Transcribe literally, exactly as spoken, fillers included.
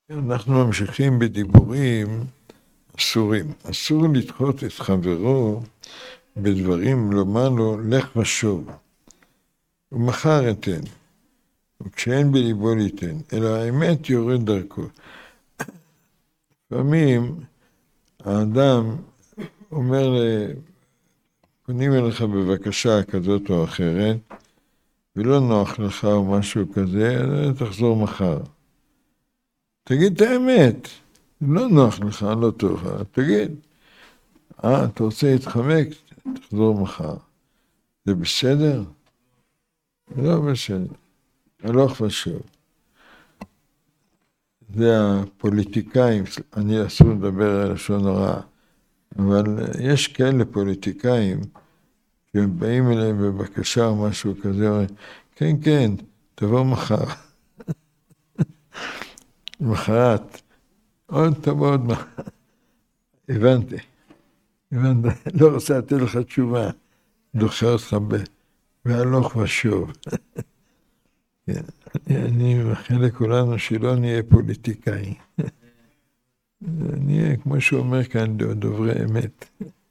אנחנו ממשיכים בדיבורים אסורים. אסור לדחות את חברו בדברים, לומר לו, לך ושוב. ומחר אתן, וכשאין בליבו ליתן, אלא האמת יורד דרכו. לפעמים האדם אומר, פונים אליך בבקשה כזאת או אחרת, ולא נוח לך או משהו כזה, אז תחזור מחר. תגיד את האמת, לא נוח לך, לא טוב, תגיד. אה, אתה רוצה להתחמק? תחזור מחר. זה בסדר? לא בסדר. הלוך ושוב. זה הפוליטיקאים, אני אסור לדבר על לשון הרע, אבל יש כאלה פוליטיקאים שהם באים אליהם בבקשה או משהו כזה, אומרים, כן, כן, תבוא מחר. מחרת, עוד תבוא עוד מחר. הבנתי. הבנתי, לא רוצה לתת לך תשובה, דוחה אותך בהלוך ושוב. אני מאחל לכולנו שלא נהיה פוליטיקאים. נהיה, כמו שאומר כאן, דוברי אמת.